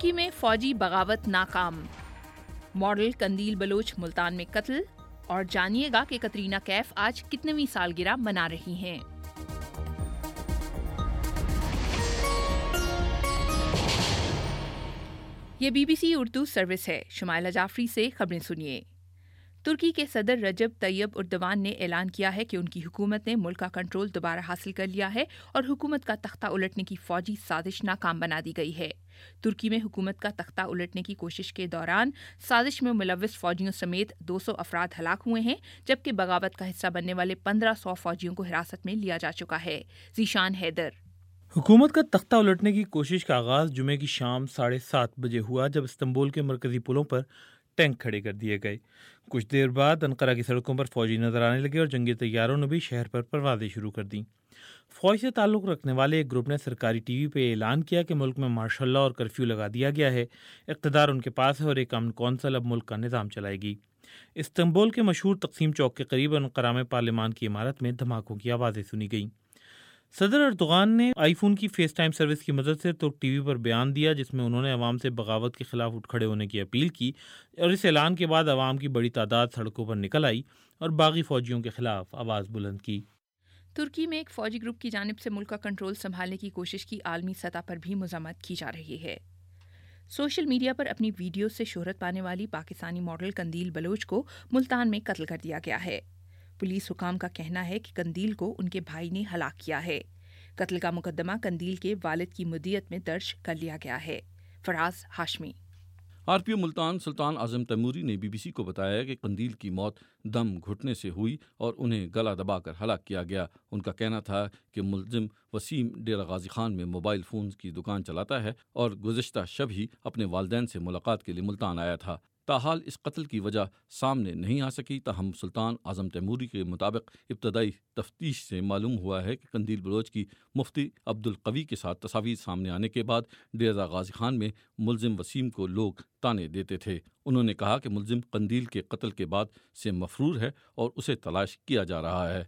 ترکی میں فوجی بغاوت ناکام، ماڈل قندیل بلوچ ملتان میں قتل، اور جانیے گا کہ کترینہ کیف آج کتنویں سالگرہ منا رہی ہیں۔ یہ BBC اردو سروس ہے۔ شمائلہ جعفری سے خبریں سنیے۔ ترکی کے صدر رجب طیب اردوان نے اعلان کیا ہے کہ ان کی حکومت نے ملک کا کنٹرول دوبارہ حاصل کر لیا ہے اور حکومت کا تختہ الٹنے کی فوجی سازش ناکام بنا دی گئی ہے۔ ترکی میں حکومت کا تختہ الٹنے کی کوشش کے دوران سازش میں ملوث فوجیوں سمیت 200 افراد ہلاک ہوئے ہیں، جبکہ بغاوت کا حصہ بننے والے 1500 فوجیوں کو حراست میں لیا جا چکا ہے۔ ذیشان حیدر۔ حکومت کا تختہ الٹنے کی کوشش کا آغاز جمعے کی شام 7:30 بجے ہوا، جب استنبول کے مرکزی پلوں پر ٹینک کھڑے کر دیے گئے۔ کچھ دیر بعد انقرہ کی سڑکوں پر فوجی نظر آنے لگے اور جنگی طیاروں نے بھی شہر پر پروازیں شروع کر دیں۔ فوج سے تعلق رکھنے والے ایک گروپ نے سرکاری ٹی وی پہ اعلان کیا کہ ملک میں مارشل لاء اور کرفیو لگا دیا گیا ہے، اقتدار ان کے پاس ہے اور ایک امن کونسل اب ملک کا نظام چلائے گی۔ استنبول کے مشہور تقسیم چوک کے قریب انقرہ میں پارلیمان کی عمارت میں دھماکوں کی آوازیں سنی گئیں۔ صدر اردوغان نے آئی فون کی فیس ٹائم سروس کی مدد سے ترک ٹی وی پر بیان دیا، جس میں انہوں نے عوام سے بغاوت کے خلاف اٹھ کھڑے ہونے کی اپیل کی، اور اس اعلان کے بعد عوام کی بڑی تعداد سڑکوں پر نکل آئی اور باغی فوجیوں کے خلاف آواز بلند کی۔ ترکی میں ایک فوجی گروپ کی جانب سے ملک کا کنٹرول سنبھالنے کی کوشش کی عالمی سطح پر بھی مذمت کی جا رہی ہے۔ سوشل میڈیا پر اپنی ویڈیو سے شہرت پانے والی پاکستانی ماڈل قندیل بلوچ کو ملتان میں قتل کر دیا گیا ہے۔ پولیس حکام کا کہنا ہے کہ قندیل کو ان کے بھائی نے ہلاک کیا ہے۔ قتل کا مقدمہ قندیل کے والد کی مدیت میں درج کر لیا گیا ہے۔ فراز ہاشمی۔ RPO ملتان سلطان اعظم تیموری نے BBC کو بتایا کہ قندیل کی موت دم گھٹنے سے ہوئی اور انہیں گلا دبا کر ہلاک کیا گیا۔ ان کا کہنا تھا کہ ملزم وسیم ڈیرہ غازی خان میں موبائل فونز کی دکان چلاتا ہے اور گزشتہ شب ہی اپنے والدین سے ملاقات کے لیے ملتان آیا تھا۔ تاحال اس قتل کی وجہ سامنے نہیں آ سکی، تاہم سلطان اعظم تیموری کے مطابق ابتدائی تفتیش سے معلوم ہوا ہے کہ قندیل بلوچ کی مفتی عبدالقوی کے ساتھ تصاویر سامنے آنے کے بعد ڈیرہ غازی خان میں ملزم وسیم کو لوگ تانے دیتے تھے۔ انہوں نے کہا کہ ملزم قندیل کے قتل کے بعد سے مفرور ہے اور اسے تلاش کیا جا رہا ہے۔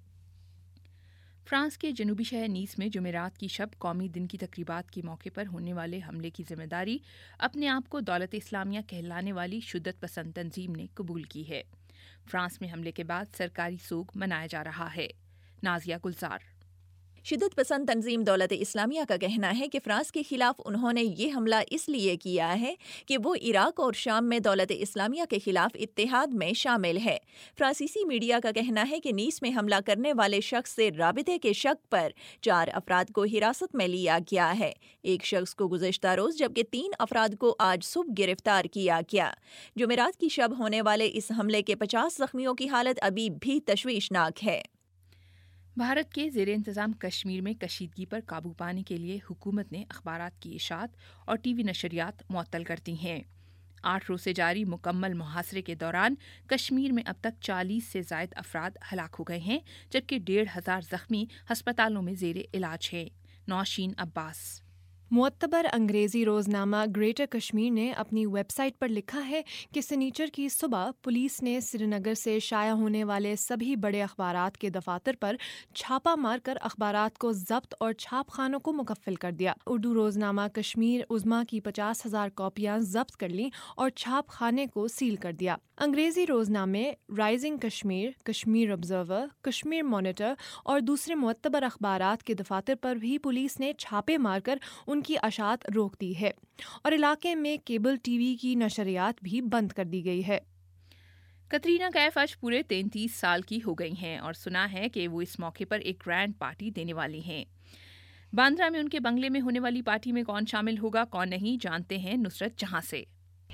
فرانس کے جنوبی شہر نیس میں جمعرات کی شب قومی دن کی تقریبات کے موقع پر ہونے والے حملے کی ذمہ داری اپنے آپ کو دولت اسلامیہ کہلانے والی شدت پسند تنظیم نے قبول کی ہے۔ فرانس میں حملے کے بعد سرکاری سوگ منایا جا رہا ہے۔ نازیہ گلزار۔ شدت پسند تنظیم دولت اسلامیہ کا کہنا ہے کہ فرانس کے خلاف انہوں نے یہ حملہ اس لیے کیا ہے کہ وہ عراق اور شام میں دولت اسلامیہ کے خلاف اتحاد میں شامل ہے۔ فرانسیسی میڈیا کا کہنا ہے کہ نیس میں حملہ کرنے والے شخص سے رابطے کے شک پر 4 افراد کو حراست میں لیا گیا ہے۔ ایک شخص کو گزشتہ روز جبکہ 3 افراد کو آج صبح گرفتار کیا گیا۔ جمعرات کی شب ہونے والے اس حملے کے 50 زخمیوں کی حالت ابھی بھی تشویشناک ہے۔ بھارت کے زیر انتظام کشمیر میں کشیدگی پر قابو پانے کے لیے حکومت نے اخبارات کی اشاعت اور ٹی وی نشریات معطل کر دی ہیں۔ 8 روز سے جاری مکمل محاصرے کے دوران کشمیر میں اب تک 40 سے زائد افراد ہلاک ہو گئے ہیں، جبکہ 1,500 زخمی ہسپتالوں میں زیر علاج ہیں۔ نوشین عباس۔ معتبر انگریزی روزنامہ گریٹر کشمیر نے اپنی ویب سائٹ پر لکھا ہے کہ سنیچر کی صبح پولیس نے سری نگر سے شائع ہونے والے سبھی بڑے اخبارات کے دفاتر پر چھاپہ مار کر اخبارات کو ضبط اور چھاپ خانوں کو مکفل کر دیا۔ اردو روزنامہ کشمیر عظمیٰ کی 50,000 کاپیاں ضبط کر لیں اور چھاپ خانے کو سیل کر دیا۔ انگریزی روزنامے Rising Kashmir, Kashmir Observer, Kashmir Monitor اور دوسرے معتبر اخبارات کے دفاتر پر بھی پولیس نے چھاپے مار کر ان کی اشاعت روک دی ہے اور علاقے میں کیبل ٹی وی کی نشریات بھی بند کر دی گئی ہے۔ کترینہ کیف آج پورے 33 سال کی ہو گئی ہیں اور سنا ہے کہ وہ اس موقع پر ایک گرینڈ پارٹی دینے والی ہیں۔ باندرہ میں ان کے بنگلے میں ہونے والی پارٹی میں کون شامل ہوگا کون نہیں، جانتے ہیں نصرت جہاں سے۔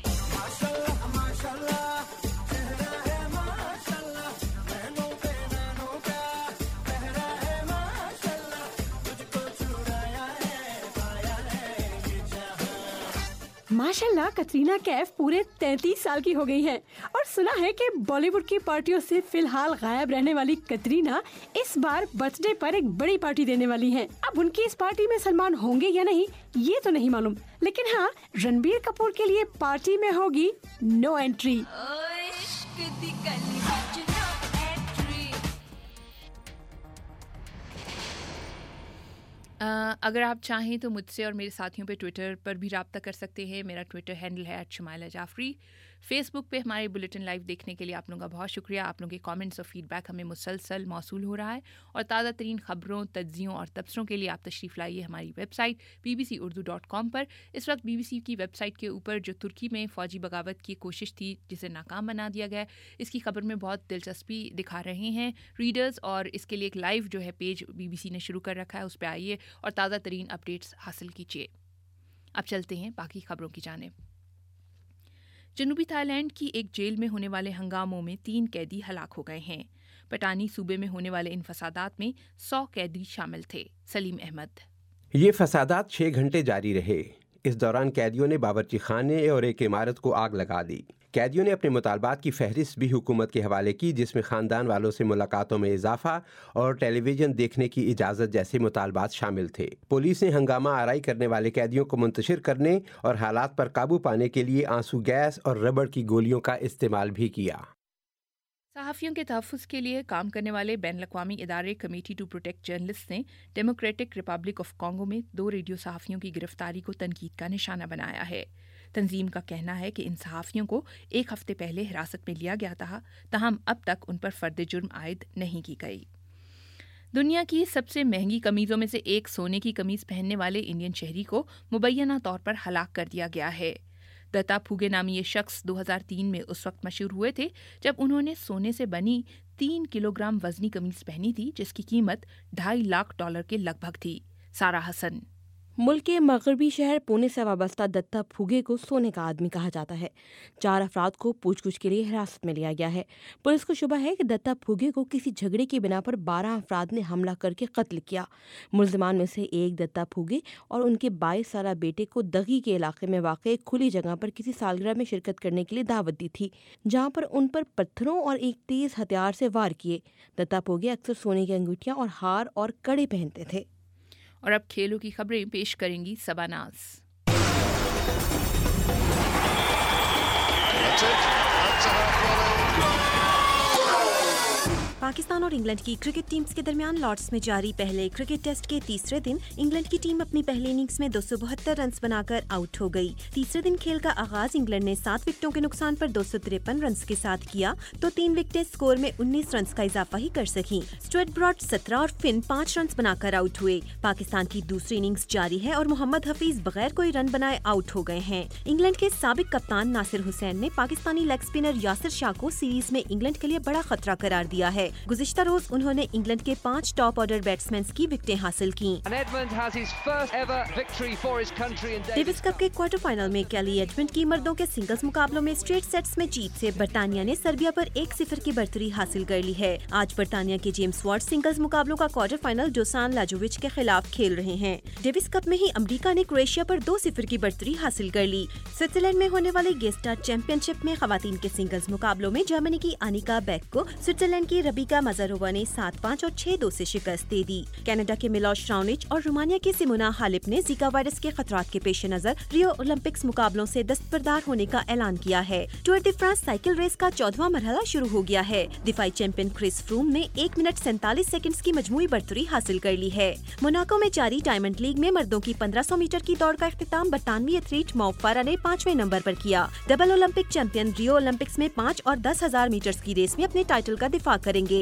ماشاءاللہ کترینہ کیف پورے 33 سال کی ہو گئی ہیں اور سنا ہے کہ بالی ووڈ کی پارٹیوں سے فی الحال غائب رہنے والی کترینہ اس بار برتھ ڈے پر ایک بڑی پارٹی دینے والی ہیں۔ اب ان کی اس پارٹی میں سلمان ہوں گے یا نہیں یہ تو نہیں معلوم، لیکن ہاں رنبیر کپور کے لیے پارٹی میں ہوگی نو انٹری۔ अगर आप चाहें तो मुझसे और मेरे साथियों पे ट्विटर पर भी रब्ता कर सकते हैं। मेरा ट्विटर हैंडल है @शुमाइला जाफरी। फेसबुक पे हमारे बुलेटिन लाइव देखने के लिए आप लोगों का बहुत शुक्रिया। आप लोगों के कमेंट्स और फीडबैक हमें मुसलसल मौसूल हो रहा है। और ताज़ा तरीन खबरों, तज्जियों और तबसरों के लिए आप तशरीफ़ लाइए हमारी वेबसाइट bbcurdu.com पर। इस वक्त BBC की वेबसाइट के ऊपर जो तुर्की में फ़ौजी बगावत की कोशिश थी जिसे नाकाम बना दिया गया, इसकी खबर में बहुत दिलचस्पी दिखा रहे हैं रीडर्स, और इसके लिए एक लाइव जो है पेज BBC ने शुरू कर रखा है, उस पर आइए और ताज़ा तरीन अपडेट्स हासिल कीजिए। अब चलते हैं बाकी खबरों की जानिब। जनूबी थाईलैंड की एक जेल में होने वाले हंगामों में 3 कैदी हलाक हो गए हैं। पटानी सूबे में होने वाले इन फसादात में 100 कैदी शामिल थे। सलीम अहमद। ये फसादात 6 घंटे जारी रहे। इस दौरान कैदियों ने बावर्ची खाने और एक इमारत को आग लगा दी। कैदियों ने अपने मुतालबात की फहरिस्त भी हुकूमत के हवाले की, जिसमें ख़ानदान वालों से मुलाकातों में इजाफा और टेलीविज़न देखने की इजाज़त जैसे मुतालबात शामिल थे। पुलिस ने हंगामा आराई करने वाले कैदियों को मुंतशिर करने और हालात पर काबू पाने के लिए आंसू गैस और रबड़ की गोलियों का इस्तेमाल भी किया। सहाफ़ियों के तहफ़्फ़ुज़ के लिए काम करने वाले बैनुल-अक़वामी इदारे कमेटी टू प्रोटेक्ट जर्नलिस्ट ने डेमोक्रेटिक रिपब्लिक ऑफ कॉन्गो में 2 रेडियो सहाफ़ियों की गिरफ्तारी को तनकीद का निशाना बनाया है। तंजीम का कहना है कि इन सहाफ़ियों को 1 हफ़्ते पहले हिरासत में लिया गया था, तहम अब तक उन पर फ़र्द जुर्म आयद नहीं की गई। दुनिया की सबसे महंगी कमीज़ों में से एक सोने की कमीज़ पहनने वाले इंडियन शहरी को मुबैना तौर पर हलाक कर दिया गया है। दत्ता फूगे नामी ये शख्स 2003 में उस वक्त मशहूर हुए थे जब उन्होंने सोने से बनी 3 किलोग्राम वजनी कमीज पहनी थी, जिसकी कीमत $2.5 लाख के लगभग थी। सारा हसन। मुल्क के मगरबी शहर पुणे से वाबस्ता दत्ता फूगे को सोने का आदमी कहा जाता है। 4 अफराद को पूछगछ के लिए हिरासत में लिया गया है। पुलिस को शुबा है कि दत्ता फूगे को किसी झगड़े की बिना पर 12 अफराद ने हमला करके कत्ल किया। मुल्जिमान में से एक दत्ता फूगे और उनके 22 साला बेटे को दगी के इलाके में वाक़ खुली जगह पर किसी सालगिरह में शिरकत करने के लिए दावत दी थी, जहाँ पर उन पर पत्थरों और एक तेज़ हथियार से वार किए। दत्ता फूगे अक्सर सोने की अंगूठियाँ और हार और कड़े पहनते थे। और अब खेलों की खबरें पेश करेंगी सबानाज। पाकिस्तान और इंग्लैंड की क्रिकेट टीम्स के दरमियान लॉर्ड्स में जारी पहले क्रिकेट टेस्ट के तीसरे दिन इंग्लैंड की टीम अपनी पहली इनिंग्स में 272 रन्स बनाकर आउट हो गई। तीसरे दिन खेल का आगाज इंग्लैंड ने 7 विकेटों के नुकसान पर 253 रन्स के साथ किया, तो 3 विकेटें स्कोर में 19 रन्स का इजाफा ही कर सकी। स्टुअर्ट ब्रॉड 17 और फिन 5 रन्स बनाकर आउट हुए। पाकिस्तान की दूसरी इनिंग्स जारी है और मोहम्मद हफीज बगैर कोई रन बनाए आउट हो गए हैं। इंग्लैंड के साबिक कप्तान नासिर हुसैन ने पाकिस्तानी लेग स्पिनर यासिर शाह को सीरीज में इंग्लैंड के लिए बड़ा खतरा करार दिया है। गुज़िश्ता रोज उन्होंने इंग्लैंड के 5 टॉप ऑर्डर बैट्समैन की विकेटें हासिल की। डेविस कप के क्वार्टर फाइनल में कैली एडमंड की मर्दों के सिंगल्स मुकाबलों में स्ट्रेट सेट्स में जीत से बर्तानिया ने सर्बिया पर 1-0 की बढ़तरी हासिल कर ली है। आज बर्तानिया के जेम्स वार्ड सिंगल्स मुकाबलों का क्वार्टर फाइनल डोसान लाजोविच के खिलाफ खेल रहे हैं। डेविस कप में ही अमेरिका ने क्रोएशिया पर 2-0 की बढ़तरी हासिल कर ली। स्विट्जरलैंड में होने वाले गेस्टार चैंपियनशिप में खवातीन के सिंगल्स मुकाबलों में जर्मनी की अनिका बेक को स्विट्जरलैंड की रबिका मजारोवा ने 7-5 और 6-2 से शिकस्त दे दी। कनाडा के मिलोश राउनिच और रोमानिया की सिमोना हालिप ने जीका वायरस के खतरात के पेश नजर रियो ओलंपिक्स मुकाबलों से दस्तबरदार होने का ऐलान किया है। Tour de France cycle race का 14वां मरहला शुरू हो गया है। दिफाई चैंपियन क्रिस फ्रूम ने 1 मिनट 47 सेकंड्स की मजमूई बढ़तरी हासिल कर ली है। मोनाको में जारी डायमंड लीग में मर्दों की 1500 मीटर की दौड़ का इख्तिताम बरतानवी एथलीट मौ फारा ने 5वें नंबर पर किया। Double Olympic champion Rio Olympics में 5 और 10,000 मीटर की रेस में अपने टाइटल का दिफा करेंगे।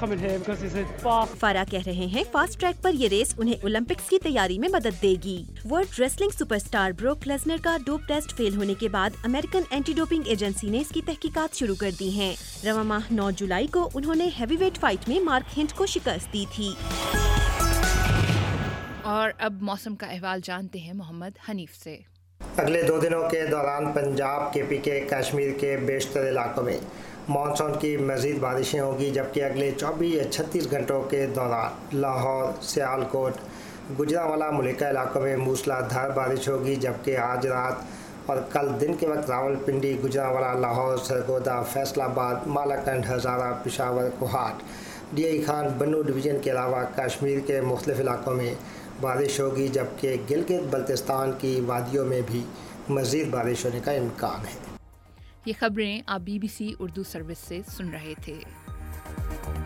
फारा कह रहे हैं फास्ट ट्रैक पर ये रेस उन्हें ओलंपिक्स की तैयारी में मदद देगी। World wrestling superstar Brock Lesnar का डोप टेस्ट फेल होने के बाद अमेरिकन एंटी डोपिंग एजेंसी ने इसकी तहकीकात शुरू कर दी हैं। रवा माह 9 जुलाई को उन्होंने हैवीवेट फाइट में मार्क हिंट को शिकस्त दी थी। और अब मौसम का अहवाल जानते हैं मोहम्मद हनीफ से। अगले 2 दिनों के दौरान पंजाब, KPK, कश्मीर के बेशतर इलाकों में मानसून की मज़ीद बारिशें होगी, जबकि अगले 24 या 36 घंटों के दौरान लाहौर, सियालकोट, गुजरांवाला मुल्का इलाकों में मूसलाधार बारिश होगी, जबकि आज रात और कल दिन के वक्त रावलपिंडी, गुजरांवाला, लाहौर, सरगोदा, फैसलाबाद, मालाकंड, हज़ारा, पेशावर, कोहाट, DI खान, बन्नू डिवीज़न के अलावा कश्मीर के मुख्तलिफ इलाकों में बारिश होगी, जबकि गिलगित बल्तिस्तान की वादियों में भी मज़ीद बारिश होने का इम्कान है। ये खबरें आप BBC उर्दू सर्विस से सुन रहे थे।